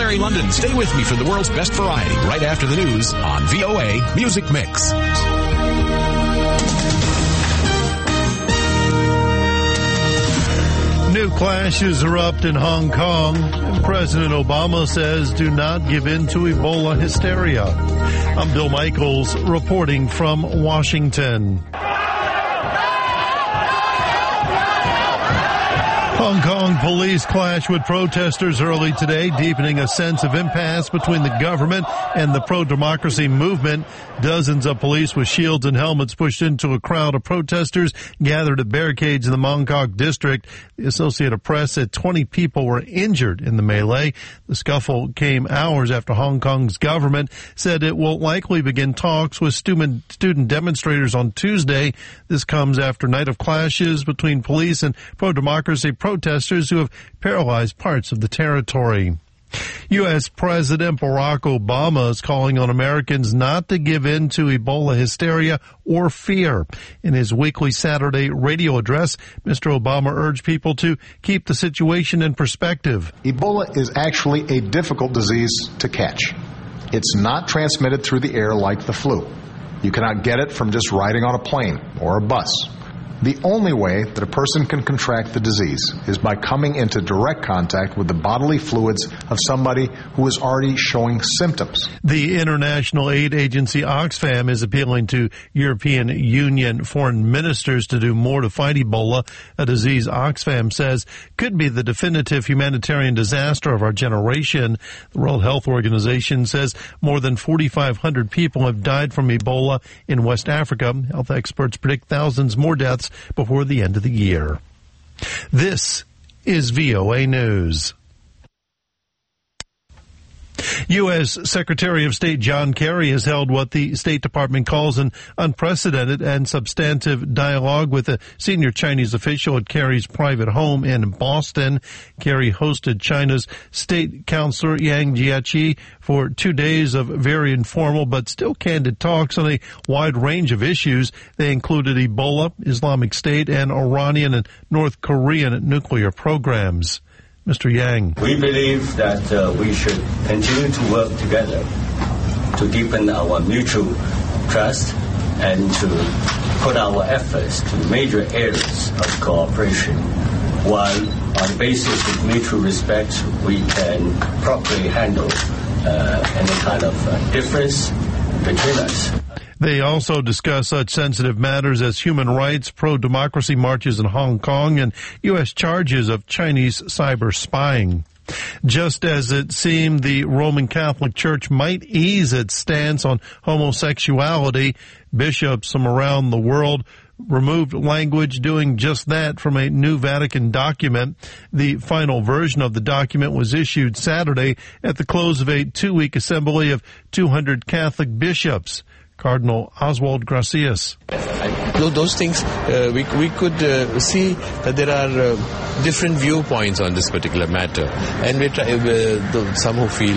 Jerry London. Stay with me for the world's best variety right after the news on VOA Music Mix. New clashes erupt in Hong Kong, and President Obama says do not give in to Ebola hysteria. I'm Bill Michaels reporting from Washington. Hong Kong police clash with protesters early today, deepening a sense of impasse between the government and the pro-democracy movement. Dozens of police with shields and helmets pushed into a crowd of protesters gathered at barricades in the Mong Kok district. The Associated Press said 20 people were injured in the melee. The scuffle came hours after Hong Kong's government said it will likely begin talks with student demonstrators on Tuesday. This comes after a night of clashes between police and pro-democracy protesters who have paralyzed parts of the territory. U.S. President Barack Obama is calling on Americans not to give in to Ebola hysteria or fear. In his weekly Saturday radio address, Mr. Obama urged people to keep the situation in perspective. Ebola is actually a difficult disease to catch. It's not transmitted through the air like the flu. You cannot get it from just riding on a plane or a bus. The only way that a person can contract the disease is by coming into direct contact with the bodily fluids of somebody who is already showing symptoms. The international aid agency Oxfam is appealing to European Union foreign ministers to do more to fight Ebola, a disease Oxfam says could be the definitive humanitarian disaster of our generation. The World Health Organization says more than 4,500 people have died from Ebola in West Africa. Health experts predict thousands more deaths before the end of the year. This is VOA News. U.S. Secretary of State John Kerry has held what the State Department calls an unprecedented and substantive dialogue with a senior Chinese official at Kerry's private home in Boston. Kerry hosted China's State Counselor Yang Jiechi for 2 days of very informal but still candid talks on a wide range of issues. They included Ebola, Islamic State, and Iranian and North Korean nuclear programs. Mr. Yang. We believe that we should continue to work together to deepen our mutual trust and to put our efforts to major areas of cooperation, while on the basis of mutual respect we can properly handle any kind of difference between us. They also discuss such sensitive matters as human rights, pro-democracy marches in Hong Kong, and U.S. charges of Chinese cyber spying. Just as it seemed the Roman Catholic Church might ease its stance on homosexuality, bishops from around the world removed language doing just that from a new Vatican document. The final version of the document was issued Saturday at the close of a 2-week assembly of 200 Catholic bishops. Cardinal Oswald Gracias. Those things, we could see that there are different viewpoints on this particular matter. And some who feel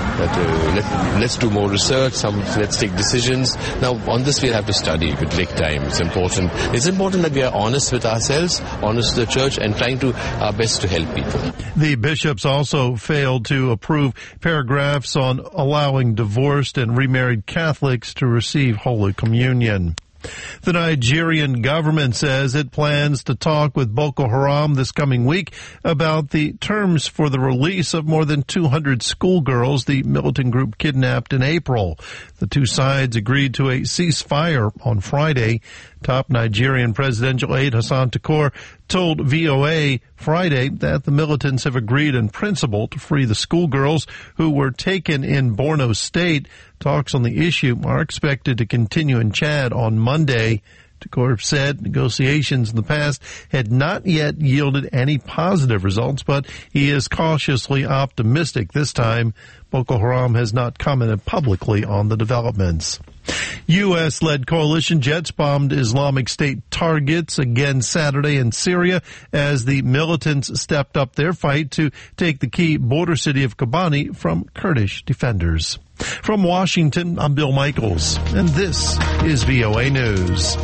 that let's do more research, let's take decisions. Now, on this we'll have to study. It will take time. It's important. It's important that we are honest with ourselves, honest with the church, and trying to our best to help people. The bishops also failed to approve paragraphs on allowing divorced and remarried Catholics to receive Holy Communion. The Nigerian government says it plans to talk with Boko Haram this coming week about the terms for the release of more than 200 schoolgirls the militant group kidnapped in April. The two sides agreed to a ceasefire on Friday. Top Nigerian presidential aide Hassan Tukur told VOA Friday that the militants have agreed in principle to free the schoolgirls who were taken in Borno State. Talks on the issue are expected to continue in Chad on Monday. Tukur said negotiations in the past had not yet yielded any positive results, but he is cautiously optimistic this time. Boko Haram has not commented publicly on the developments. U.S.-led coalition jets bombed Islamic State targets again Saturday in Syria as the militants stepped up their fight to take the key border city of Kobani from Kurdish defenders. From Washington, I'm Bill Michaels, and this is VOA News.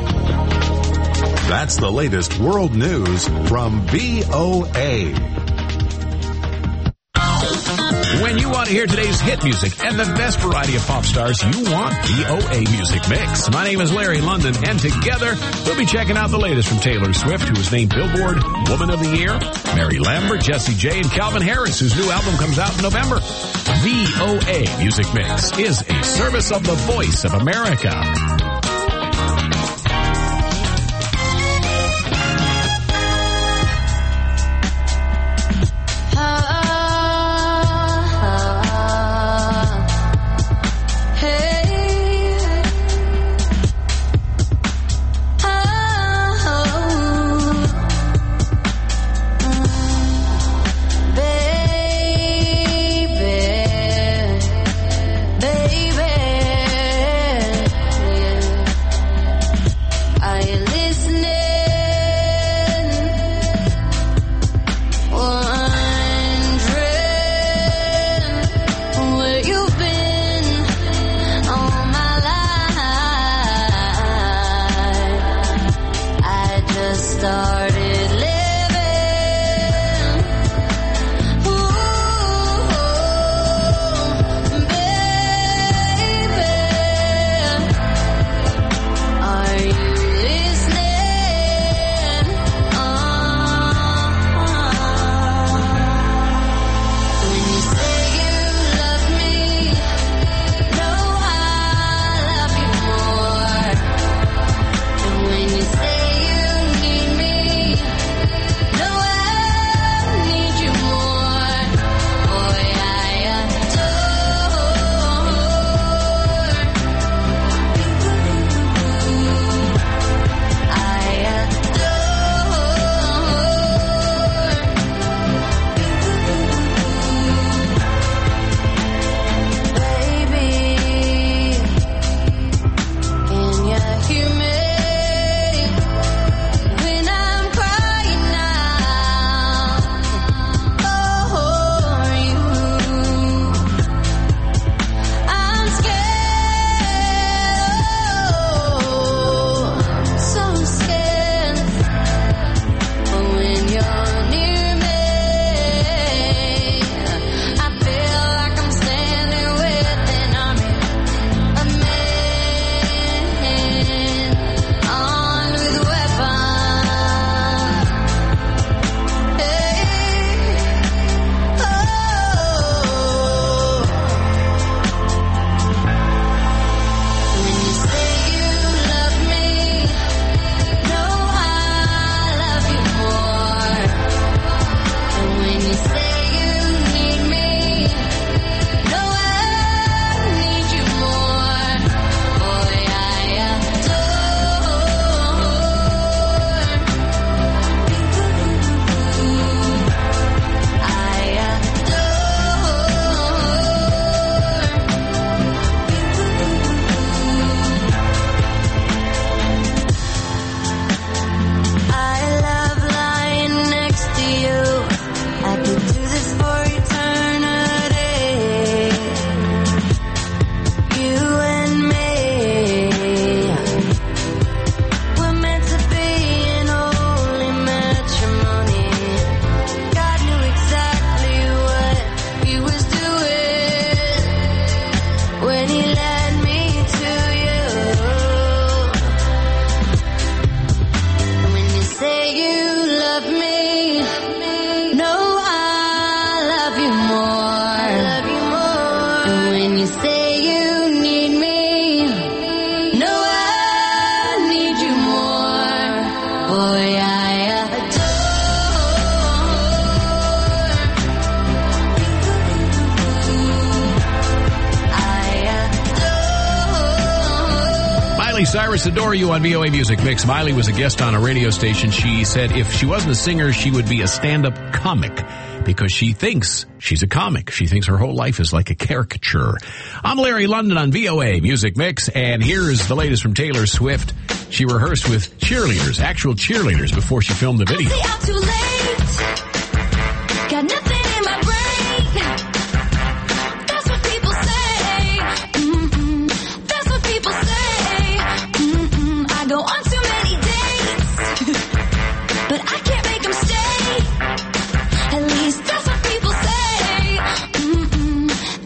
That's the latest world news from VOA. When you want to hear today's hit music and the best variety of pop stars, you want VOA Music Mix. My name is Larry London, and together we'll be checking out the latest from Taylor Swift, who was named Billboard Woman of the Year, Mary Lambert, Jessie J, and Calvin Harris, whose new album comes out in November. VOA Music Mix is a service of the Voice of America. Cyrus Adore You on VOA Music Mix. Miley was a guest on a radio station. She said if she wasn't a singer, she would be a stand-up comic because she thinks she's a comic. She thinks her whole life is like a caricature. I'm Larry London on VOA Music Mix, and here's the latest from Taylor Swift. She rehearsed with cheerleaders, actual cheerleaders, before she filmed the video. I'm too late. Got nothing in my brain. That's what people say. That's what people say. I go on too many dates, but I can't make them stay. At least that's what people say.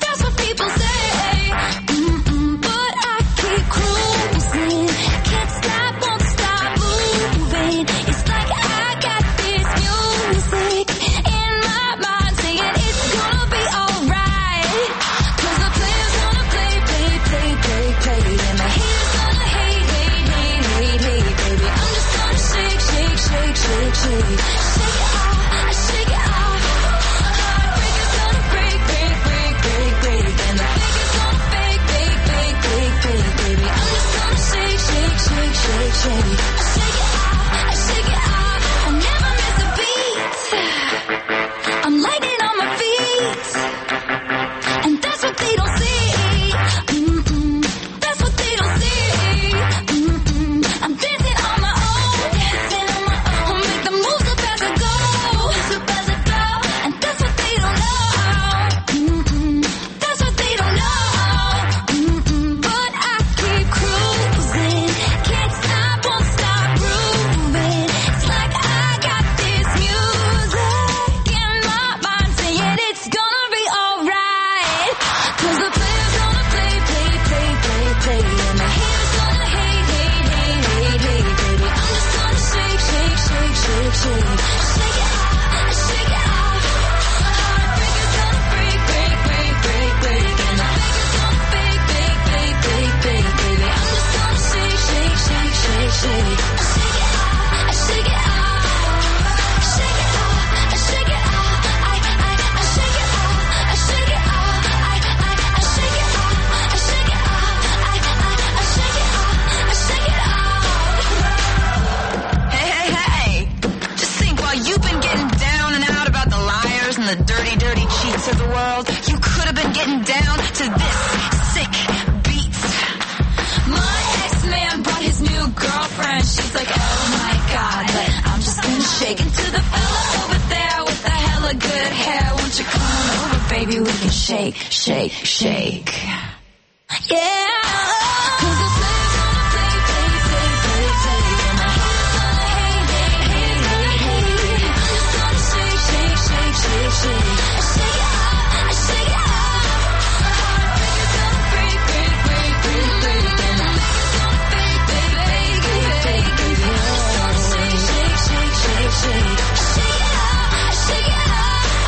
dirty, dirty cheat to the world. You could have been getting down to this sick beat. My ex-man brought his new girlfriend. She's like, oh my God, but I'm just gonna shake into the fella over there with the hella good hair. Won't you come on over, baby? We can shake, shake, shake. Yeah. 'Cause the slave's gonna play, play, play, play, play. And the haters gonna hate, hate, hate, hate, hate. Just gonna shake, shake, shake, shake, shake. Shake it up, shake it up. Heartbreaker's gonna break, break, break, break, break. And the maker's gonna fake, fake, fake, fake, fake. Just gonna shake, shake, shake, shake, shake. Shake it up, shake it up.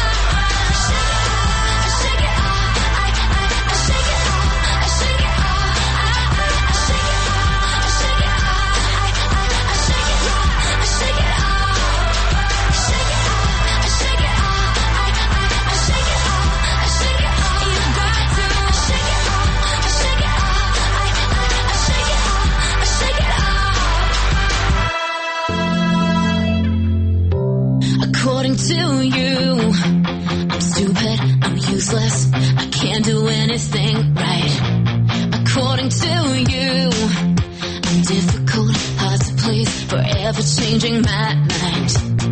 Shake it up, I shake it up, I shake it up. According to you, I'm stupid, I'm useless, I can't do anything right. According to you, I'm difficult, hard to please, forever changing my mind.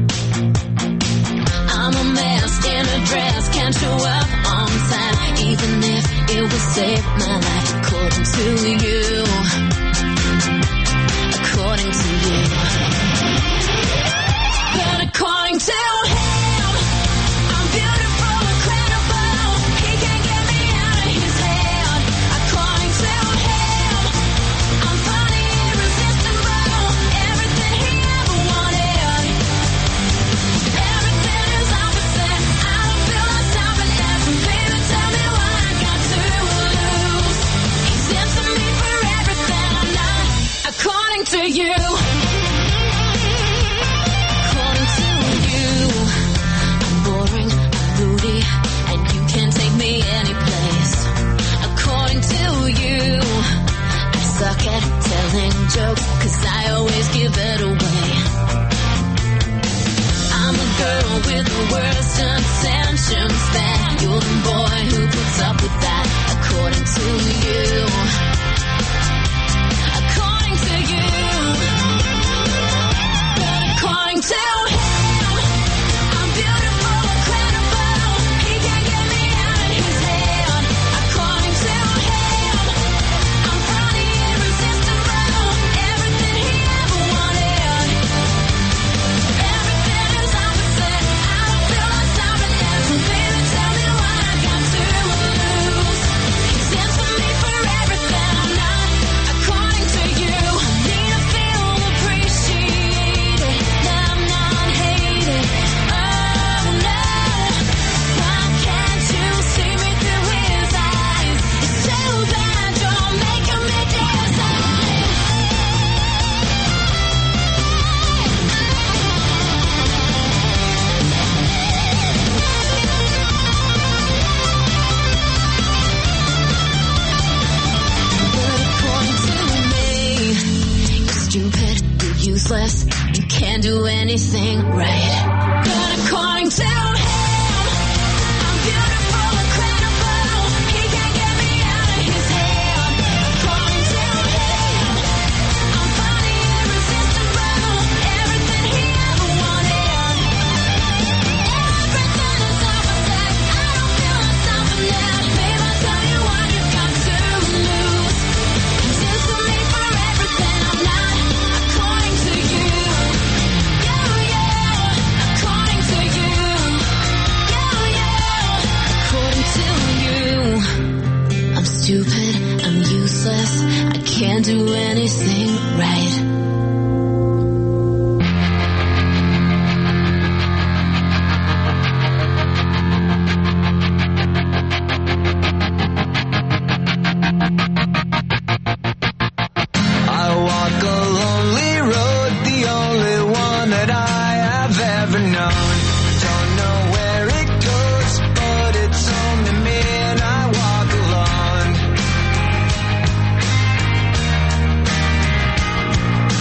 I'm a mess in a dress, can't show up on time, even if it will save my life. According to you, according to you. But according to him, I'm beautiful, incredible. He can't get me out of his head. According to him, I'm funny, irresistible. Everything he ever wanted. Everything is opposite. I don't feel like stopping it. Baby, tell me what I got to lose. He's into me for everything I'm not. According to you. Suck at telling jokes, 'cause I always give it away. I'm a girl with the worst intentions, that you're the boy who puts up with that. According to you, according to you, but according to him, I'm beautiful, incredible. He can't get me out of his head. According to him, I'm funny, irresistible. Everything he ever wanted. Everything is opposite. I don't feel like stopping it. So baby, tell me what I got to lose. He's into me for everything I'm not. According to you, I need to feel appreciated, that I'm not hated. Oh no, why can't you see me through his eyes? It's too bad you're making me decide. But according to me, you're stupid, you're useless, you can't do anything right. But according to him, I'm beautiful, incredible. He can't get me out of his head. According to him, I'm funny, irresistible. Everything he ever wanted. Everything is opposite. I don't feel like stopping it. Babe, I'll tell you what you got to lose. He's into me for everything I'm not. According to you, yeah, yeah. According to you, yeah, yeah. According to you, I'm stupid, I'm useless, I can't do anything right. I walk a lonely road, the only one that I have ever known. Don't know where it goes, but it's only me and I walk alone.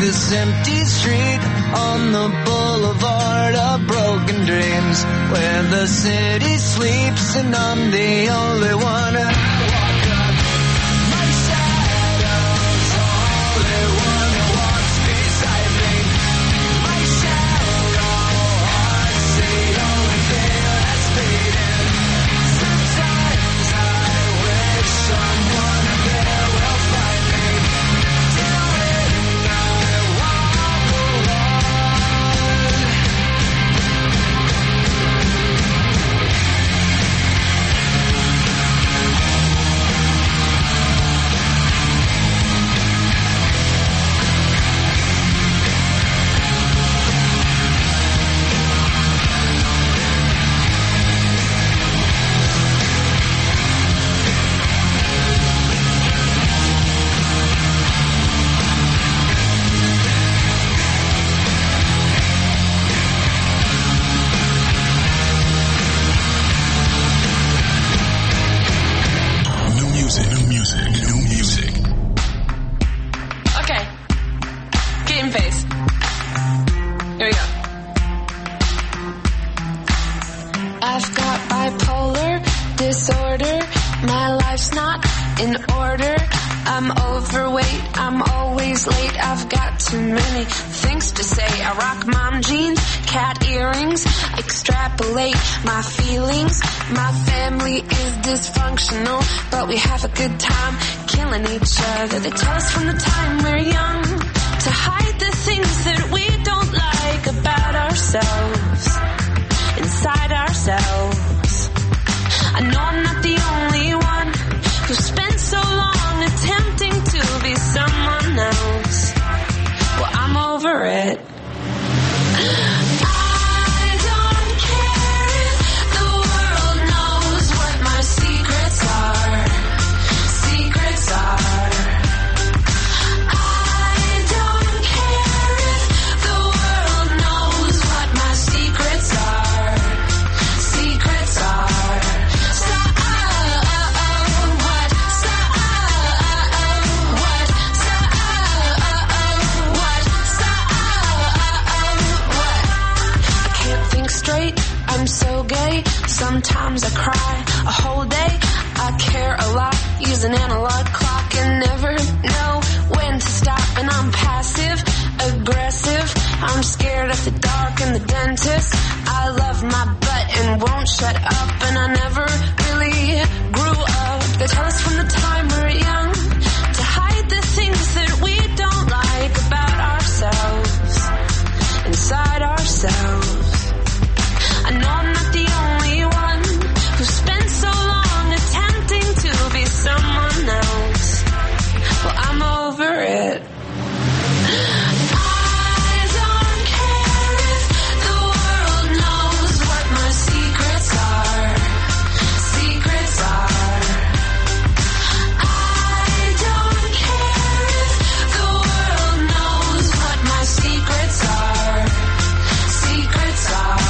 this empty street on the boulevard of broken dreams, where the city sleeps and I'm the only one. I walk up, my shadow's only one who walks beside me. My shallow heart's the only thing that's beating. Sometimes I wish someone there will find me. Till then I walk alone. New music. Okay. Game face. Here we go. I've got bipolar disorder. My life's not in order. I'm overweight. I'm always late. I've got too many things to say. I rock mom jeans, cat earrings, extrapolate my feelings. My family is dysfunctional, but we have a good time killing each other. They tell us from the time we're young to hide the things that we don't like about ourselves, inside ourselves. I know I'm not the only one who spent so long attempting to be someone else. Well, I'm over it. I don't care if the world knows what my secrets are. Secrets are. I don't care if the world knows what my secrets are. Secrets are. I'm so gay, sometimes I cry a whole day. I care a lot, use an analog clock and never know when to stop. And I'm passive, aggressive, I'm scared of the dark and the dentist. I love my butt and won't shut up, and I never really grew up. They tell us from the time we're young to hide the things that we don't like about ourselves, inside ourselves. I know I'm not the only one who spent so long attempting to be someone else. Well, I'm over it. I don't care if the world knows what my secrets are. Secrets are. I don't care if the world knows what my secrets are. Secrets are.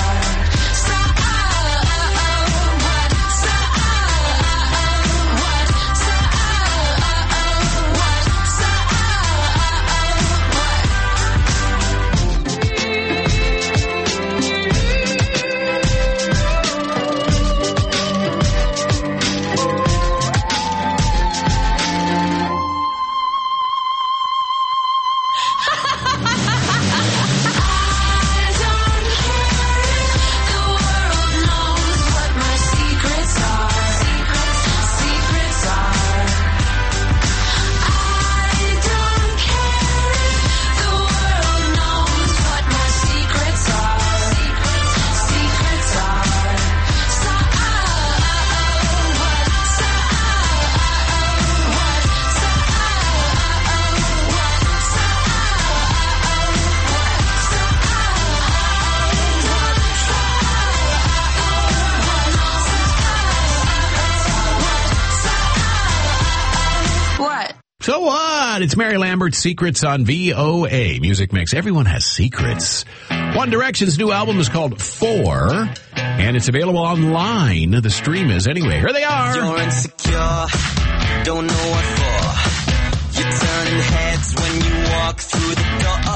So what? It's Mary Lambert's Secrets on VOA Music Mix. Everyone has secrets. One Direction's new album is called 4, and it's available online. The stream is anyway. Here they are. You're insecure, don't know what for. You're turning heads when you walk through the door.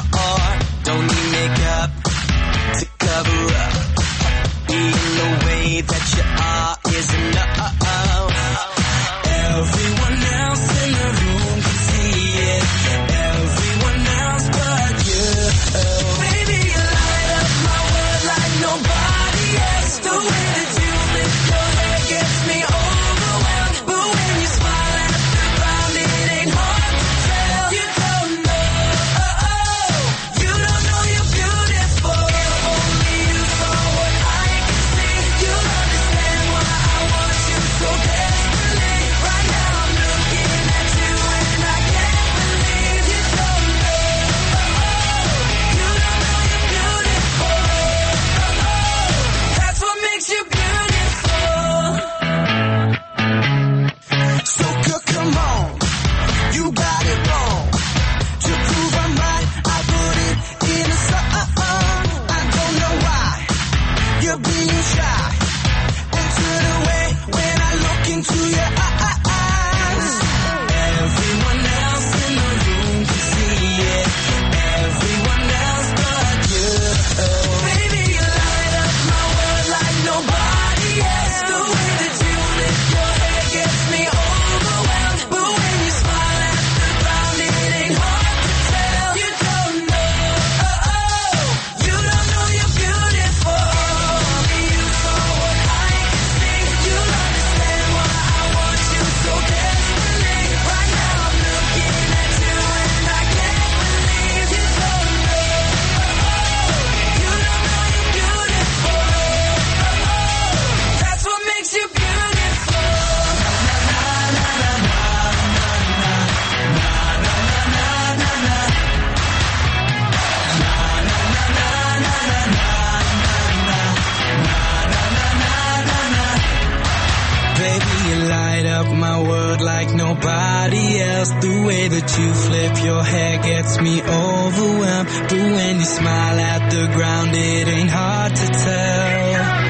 The way that you flip your hair gets me overwhelmed. But when you smile at the ground, it ain't hard to tell.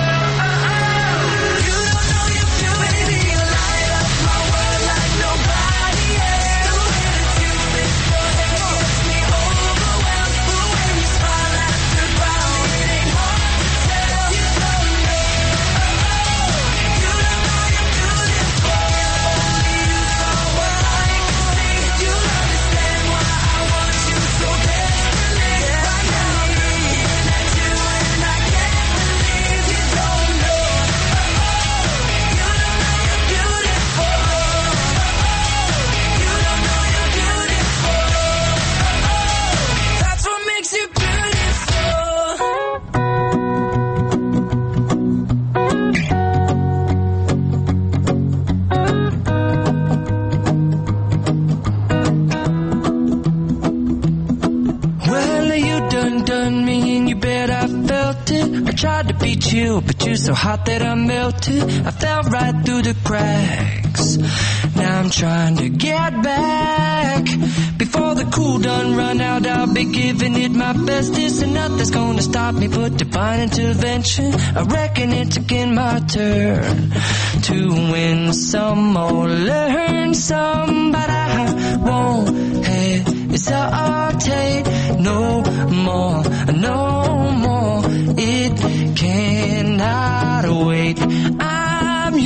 Tried to beat you, but you're so hot that I melted. I fell right through the cracks. Now I'm trying to get back. Before the cool done run out, I'll be giving it my best. This and nothing's gonna stop me but divine intervention. I reckon it's again my turn to win some or learn some, but I won't hesitate no more, no more. It cannot wait. I'm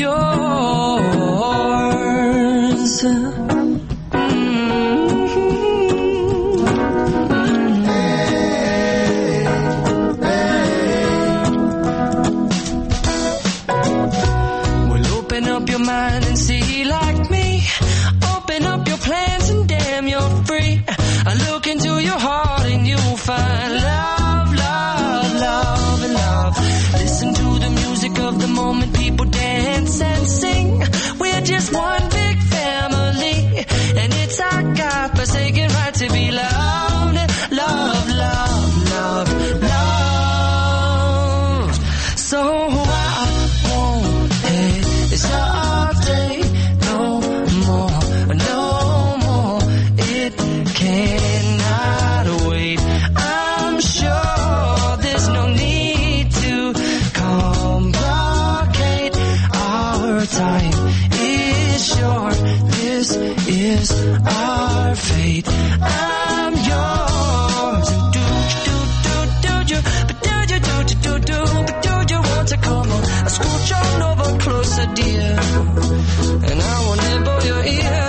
yours. Well, open up your mind and see like me. Open up your plans and damn, you're free. I look into your heart and you'll find love, love, love, and love. Listen to the music of the moment, people dance and sing. We're just one big family, and it's our God-forsaken right to be loved. Love, love, love, love. So I won't hesitate no more, no more. It cannot wait. I'm sure there's no need to complicate. Our time is short. This is our fate. I'm yours. But do you want to come on? I scooch on over closer, dear, and I will nibble your ear.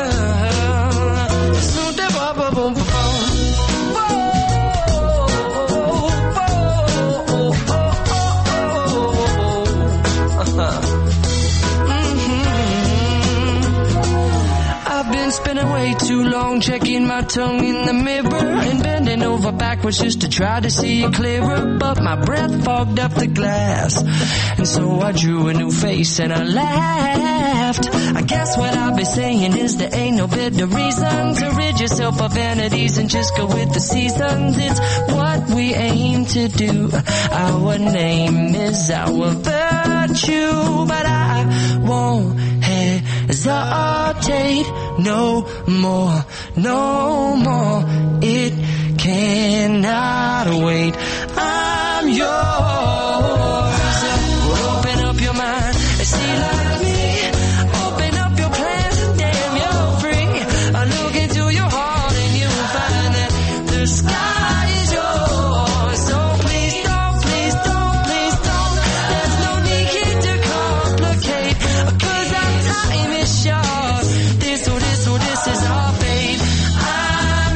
Spending way too long checking my tongue in the mirror and bending over backwards just to try to see it clearer, but my breath fogged up the glass, and so I drew a new face and I laughed. I guess what I'll be saying is there ain't no better reason to rid yourself of vanities and just go with the seasons. It's what we aim to do. Our name is our virtue, but I won't hesitate no more, no more. It cannot wait. I'm yours. Open up your mind and see like me. Open up your plans and damn, you're free. I look into your heart and you'll find that the sky is yours. So please don't, please don't, please don't. There's no need here to complicate, 'cause our time is short. This is our fate. I'm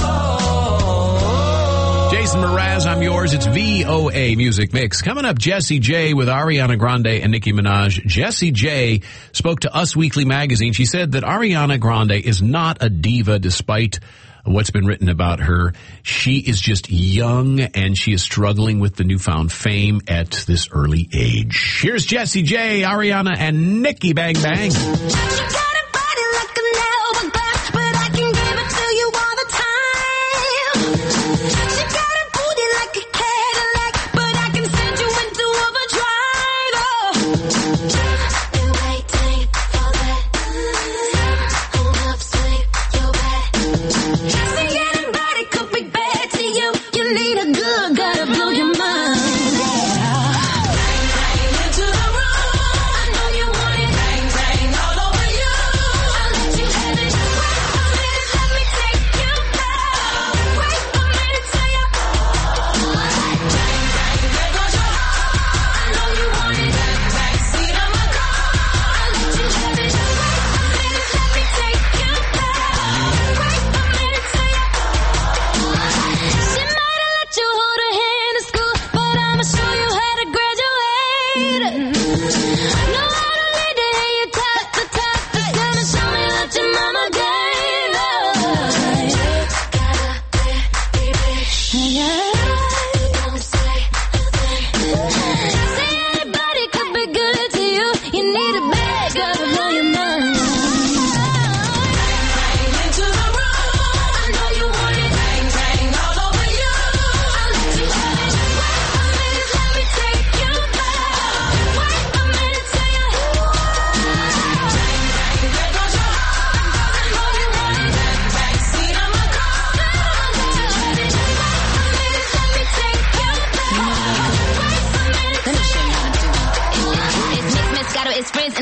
yours. Jason Mraz, I'm yours. It's VOA Music Mix. Coming up, Jessie J with Ariana Grande and Nicki Minaj. Jessie J spoke to Us Weekly magazine. She said that Ariana Grande is not a diva despite what's been written about her. She is just young and she is struggling with the newfound fame at this early age. Here's Jessie J, Ariana, and Nicki. Bang, bang. You're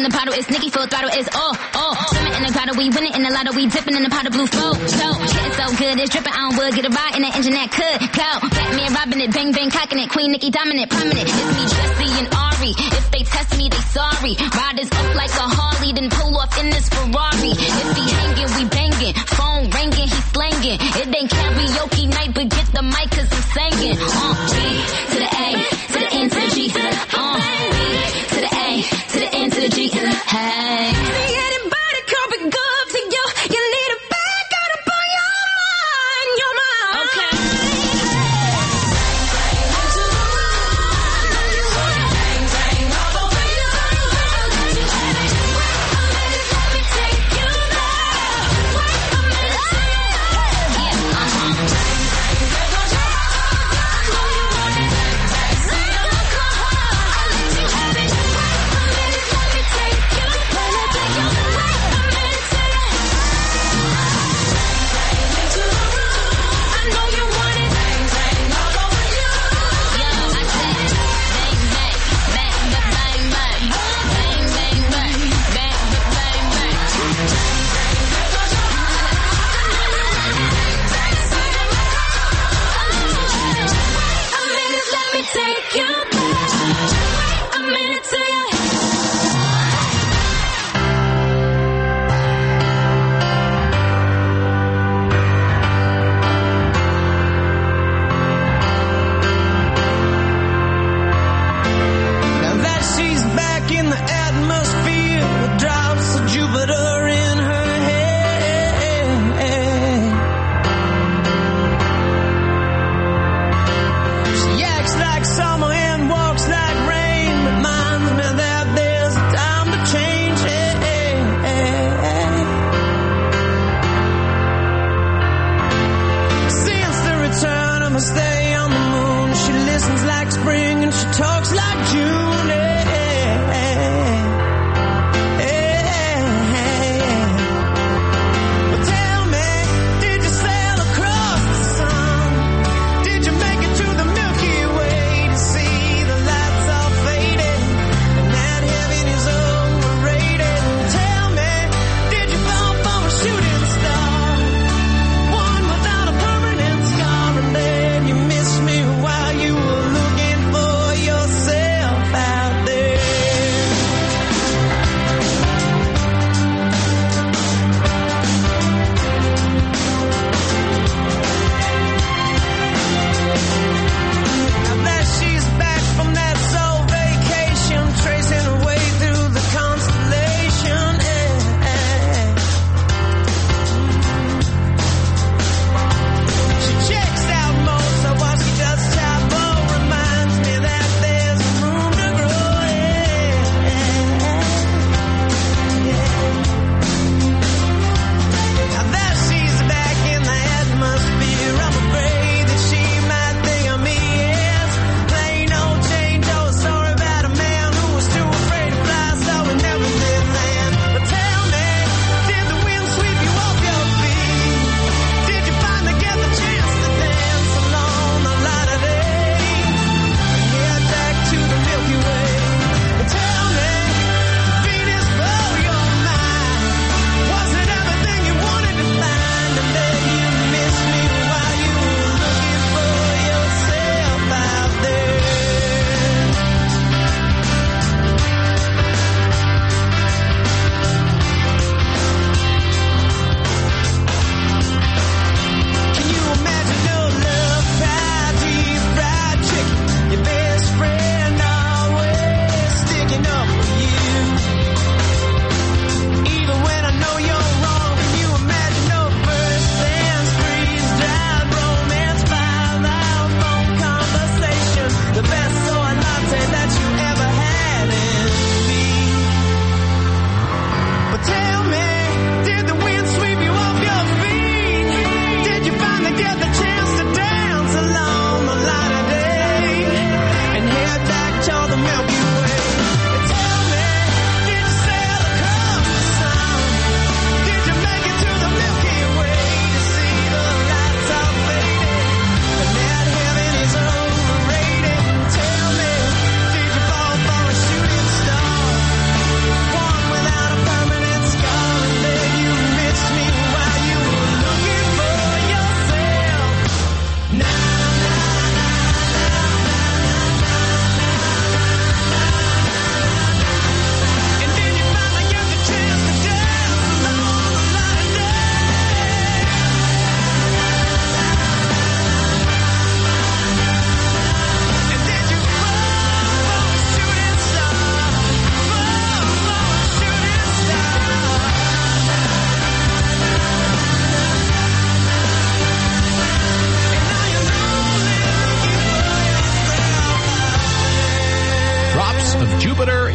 in the bottle, it's Nicki full throttle, it's swimming in the grotto, we winning in the lotto, we dipping in the pot of blue flow. So, getting so good, it's dripping on wood, get a ride in the engine that could go. Batman robbing it, bang bang cocking it, Queen Nicki dominant, prominent. It's me, Jesse and Ari. If they test me, they sorry. Riders up like a Harley, then pull off in this Ferrari. If he hanging, we banging. Phone ringing, he slanging. It ain't karaoke night, but get the mic 'cause I'm singing. B to the A, to the N to the G. B to the A, to the N to the G. Hey. See anybody coming good to you? You need a bag, gotta put your mind. Okay.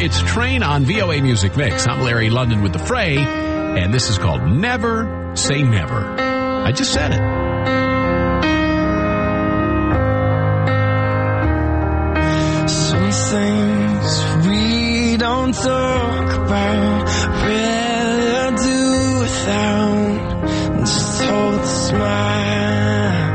It's Train on VOA Music Mix. I'm Larry London with The Fray, and this is called Never Say Never. I just said it. Some things we don't talk about, rather do without, just hold the smile,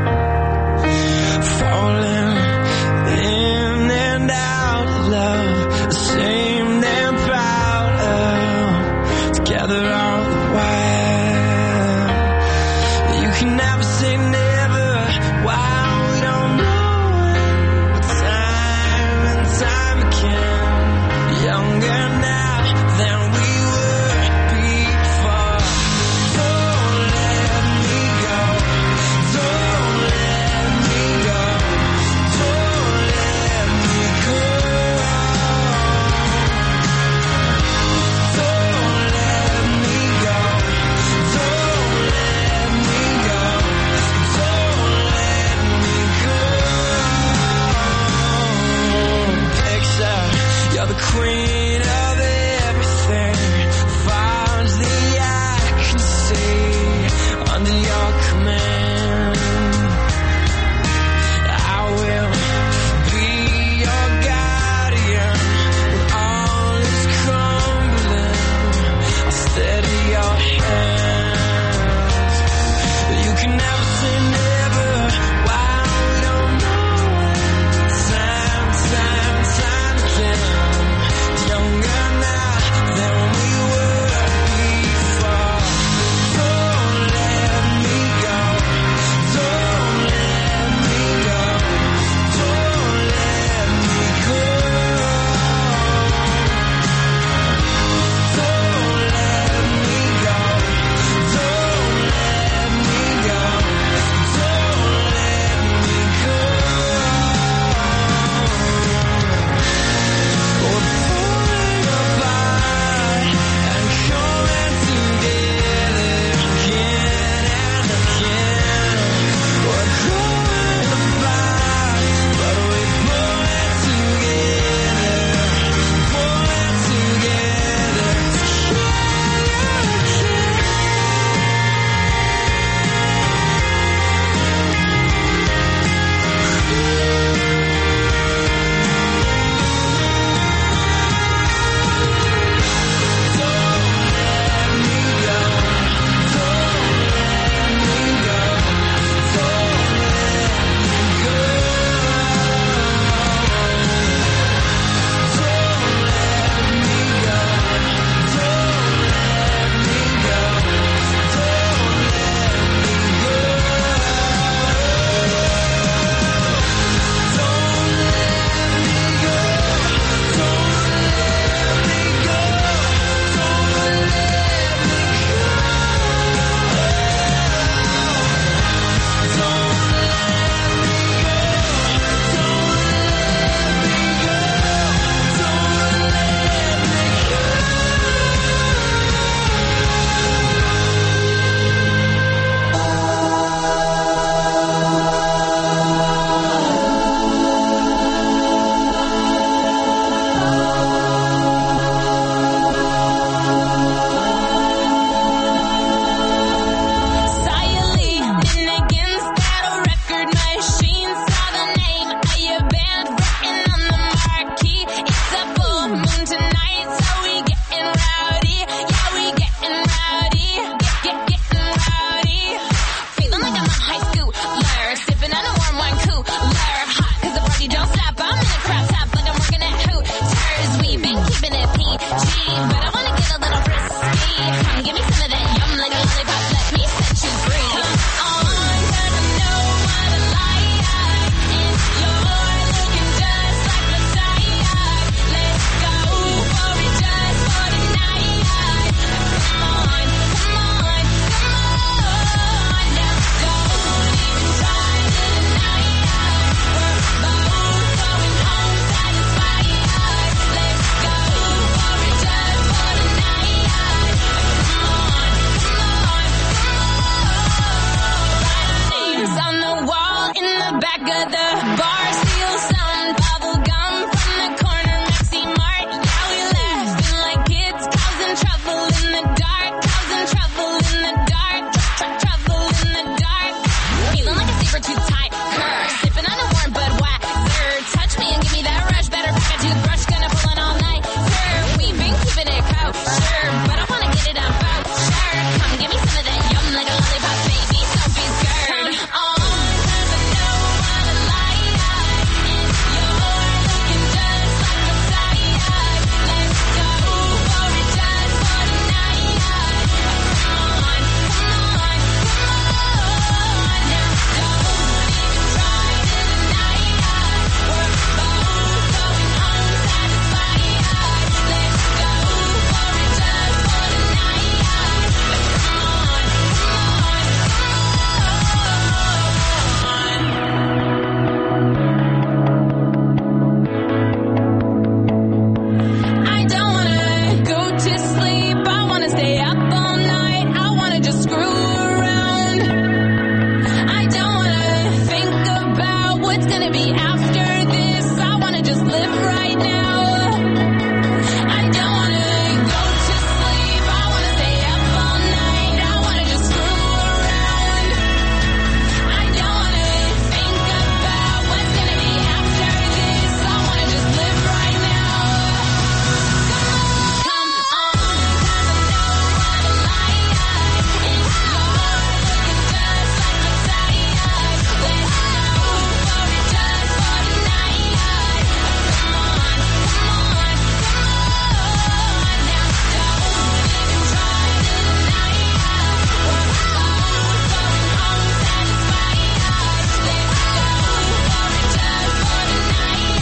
falling in and out of love, ashamed and proud of, together all the while. You can never say never, while we don't know what time and time again. Younger now than we were before. gonna be after this? I wanna just live right now. I don't wanna go to sleep. I wanna stay up all night. I wanna just screw around. I don't wanna think about what's gonna be after this. I wanna just live right now. Come on, 'cause I know what a lie is. And you're looking just like my type. Let's go for it just for tonight. Come on, come on, come on. Now don't even try to deny it. We're both going home satisfied. Let's go for it just for tonight.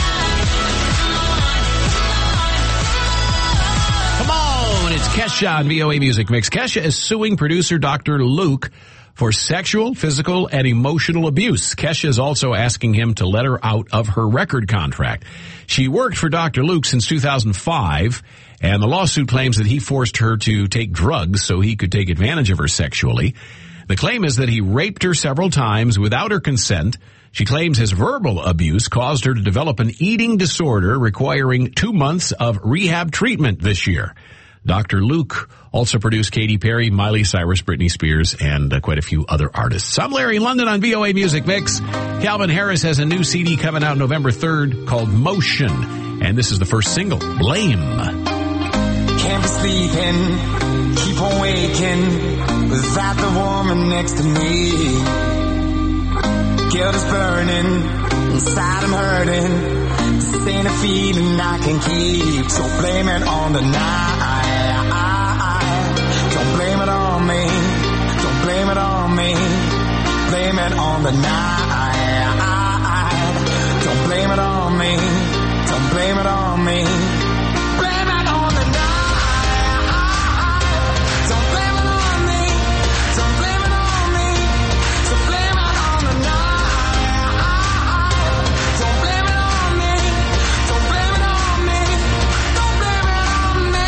Come on, it's Kesha on VOA Music Mix. Kesha is suing producer Dr. Luke for sexual, physical, and emotional abuse. Kesha is also asking him to let her out of her record contract. She worked for Dr. Luke since 2005, and the lawsuit claims that he forced her to take drugs so he could take advantage of her sexually. The claim is that he raped her several times without her consent. She claims his verbal abuse caused her to develop an eating disorder requiring 2 months of rehab treatment this year. Dr. Luke also produced Katy Perry, Miley Cyrus, Britney Spears, and quite a few other artists. I'm Larry London on VOA Music Mix. Calvin Harris has a new CD coming out November 3rd called Motion, and this is the first single, Blame. Can't be sleeping, keep on waking without the woman next to me. Guilt is burning, inside I'm hurting. This ain't a feeling I can keep, so blame it on the night. Don't blame it on me, don't blame it on me. Blame it on the night. Don't blame it on me, don't blame it on me. Blame it on the night. Don't blame it on me, don't blame it on me. So blame it on the night. Don't blame it on me, don't blame it on me. Don't blame it on me.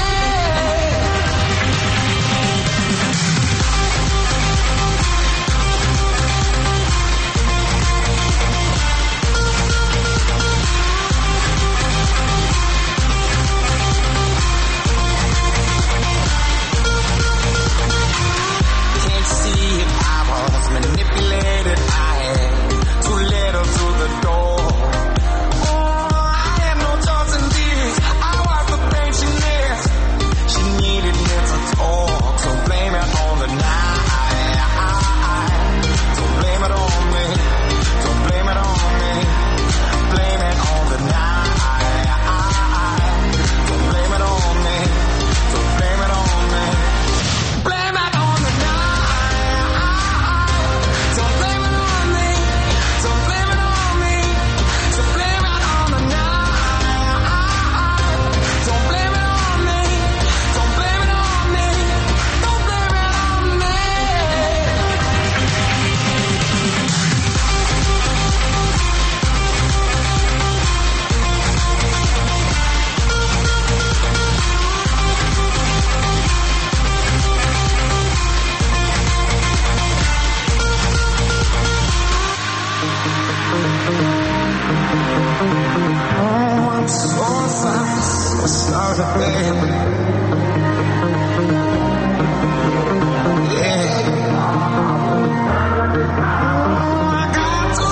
Can't see it, I was manipulated. I had too little through the door. Oh, I had no choice in this. I was the pain she missed. She needed me to talk, so blame it on the night. Don't blame it on me, don't blame it on me. Blame it on the night. Don't blame it on me, don't blame it on me. Blame it on the night. Don't blame it on me, don't blame it on me. So blame it on the night. Don't blame it on me, don't blame it on me. Don't blame it on me. I'm so sorry, baby. Yeah. I got to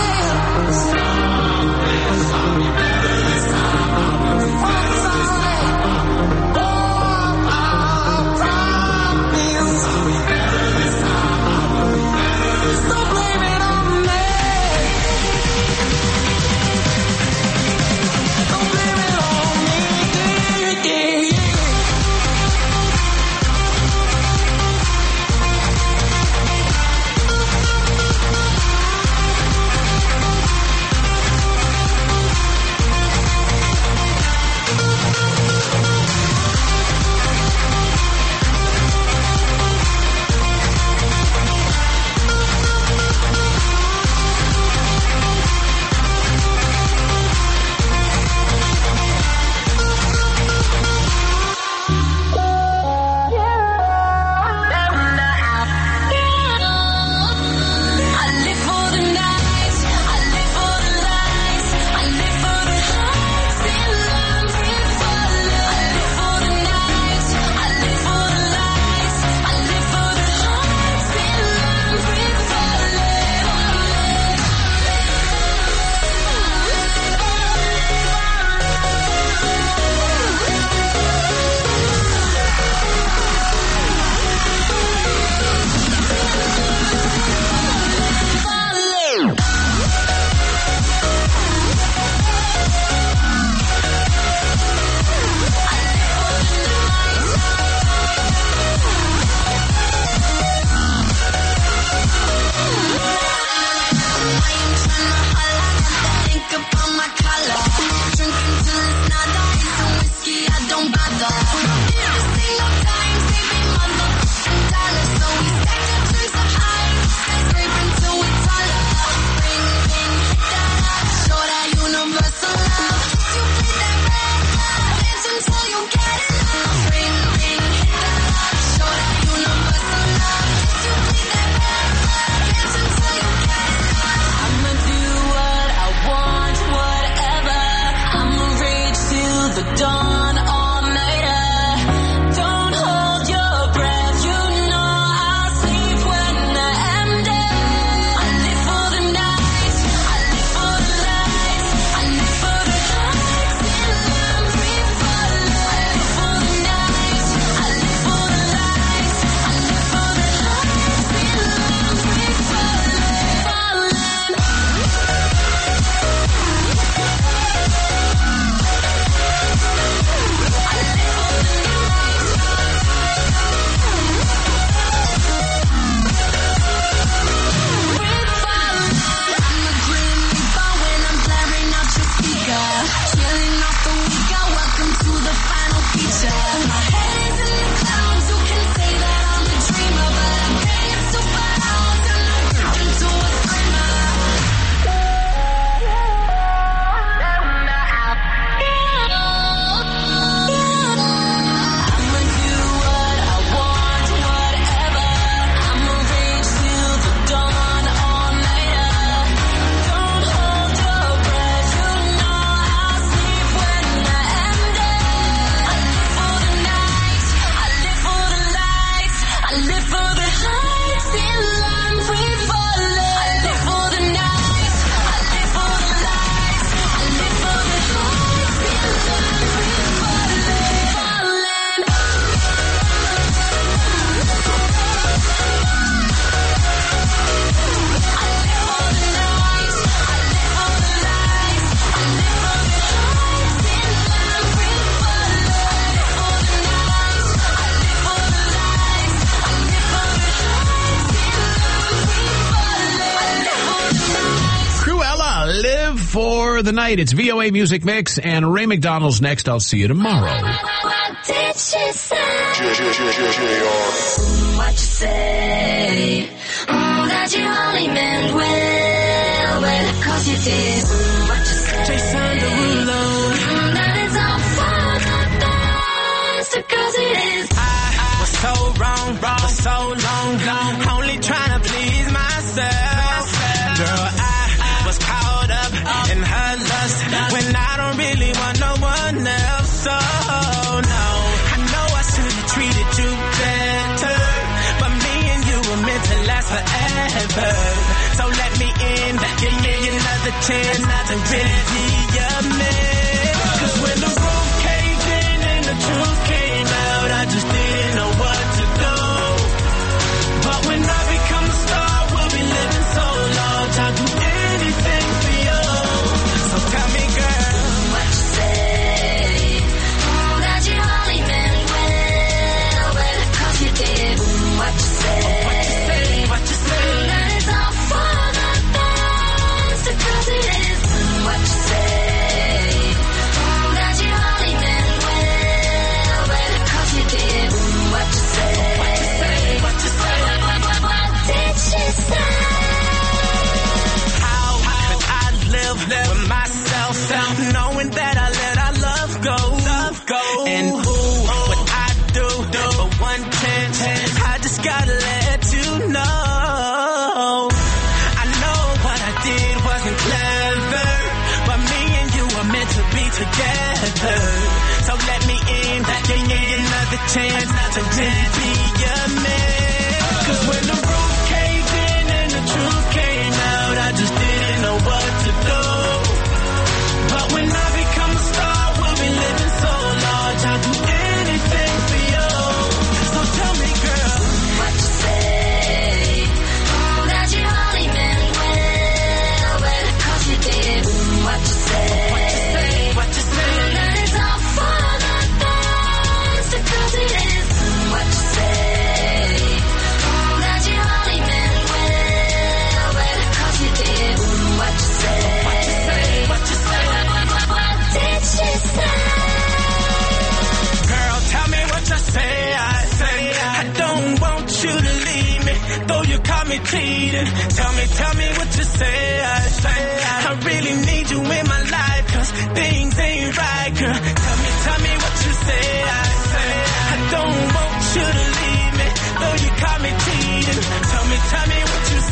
don't blame it on me. Don't blame it on me. Yeah. for the night. It's VOA Music Mix, and Ray McDonald's next. I'll see you tomorrow. What did she say? What you say? That you only meant well, 'cause you did. What you say? Jason Derulo. That it's all for the best, 'cause it is. I was so wrong for so long, only trying to please myself. Girl, I was caught up in her lust when I don't really want no one else. So no, I know I should have treated you better, but me and you were meant to last forever. So let me in, give me another chance to really be your man. 'Cause when the roof caved in and the truth came out, I just didn't know what to do. But when I become a star, we'll be living so large, I'll do anything for you. So tell me, girl, what you say? That you only meant well, 'cause you did. What you say? What you say? That it's all for the best, 'cause it is. What you say? That you only meant well, 'cause you did. What you say? What you say? What did she say? How could I live with myself, knowing that I let our love go? And who would I do for one chance? I just gotta let you know. I know what I did wasn't clever, but me and you are meant to be together. So let me in, give me another chance to really be your man. 'Cause when the roof caved in and the truth came out, I just didn't know what to do. But when I become a star, we'll be living so large, I'll do anything for you. So tell me, girl, What you say? That you only meant well, 'cause you did. What you say? what you say? That it's all for the best, 'cause it is. What you say? That you only meant well, 'cause you did. What you say? What you say? What did she say? Girl, tell me what you say. I don't want you to leave me, though you caught me cheating. Tell me what you say. I really need you in my life, 'cause things ain't right, girl. Tell me what you say. I don't want you to leave me, though you caught me cheating. Tell me what you